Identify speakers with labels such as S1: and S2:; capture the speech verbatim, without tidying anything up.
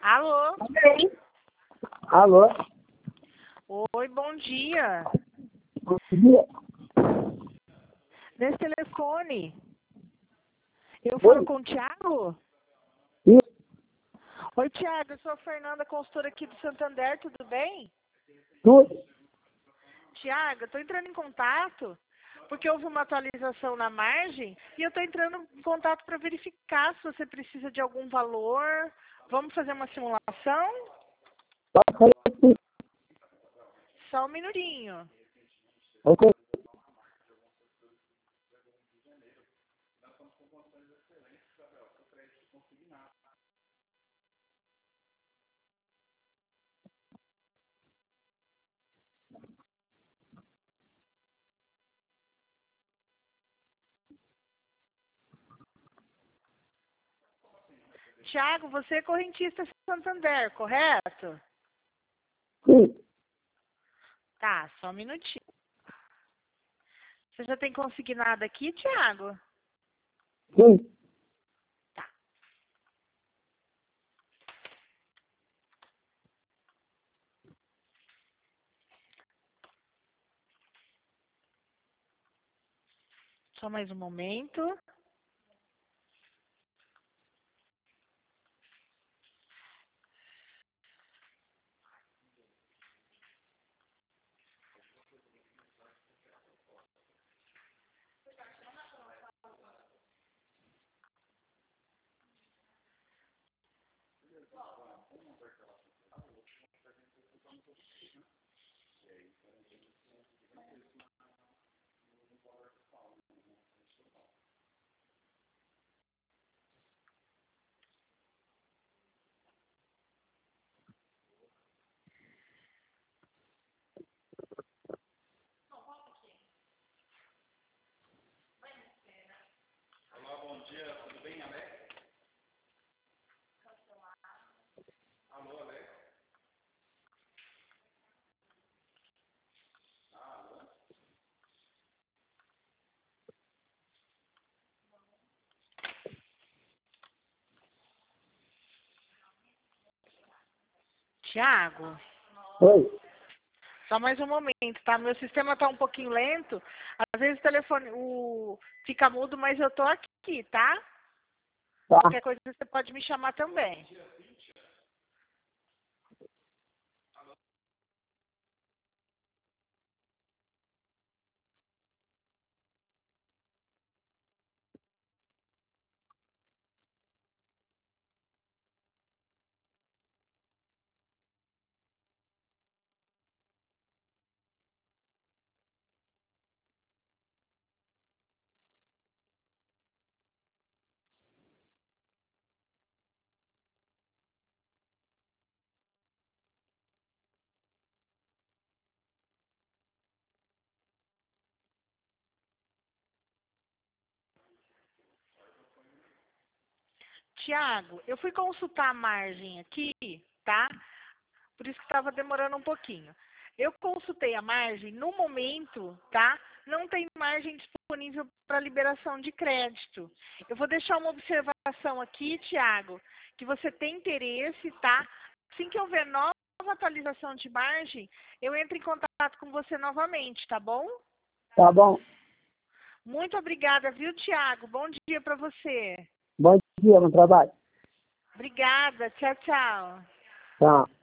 S1: Alô?
S2: Alô?
S1: Oi, bom dia.
S2: Bom dia.
S1: Nesse telefone, eu falo com o Thiago?
S2: Isso.
S1: Oi, Thiago, eu sou a Fernanda, consultora aqui do Santander, tudo bem?
S2: Tudo.
S1: Thiago, eu estou entrando em contato porque houve uma atualização na margem e eu estou entrando em contato para verificar se você precisa de algum valor. Vamos fazer uma simulação?
S2: Pode fazer assim.
S1: Só um minutinho.
S2: Ok.
S1: Thiago, você é correntista Santander, correto?
S2: Sim.
S1: Tá, só um minutinho. Você já tem consignado aqui, Thiago?
S2: Sim.
S1: Tá. Só mais um momento. Thiago,
S2: Oi.
S1: só mais um momento, tá? Meu sistema tá um pouquinho lento. Às vezes o telefone o... fica mudo, mas eu tô aqui, tá?
S2: Tá.
S1: Qualquer coisa você pode me chamar também. Tiago, eu fui consultar a margem aqui, tá? Por isso que estava demorando um pouquinho. Eu consultei a margem, no momento, tá? Não tem margem disponível para liberação de crédito. Eu vou deixar uma observação aqui, Tiago, que você tem interesse, tá? Assim que houver nova atualização de margem, eu entro em contato com você novamente, tá bom?
S2: Tá bom.
S1: Muito obrigada, viu, Tiago? Bom dia para você.
S2: Bom dia, bom trabalho.
S1: Obrigada. Tchau, tchau.
S2: Tá.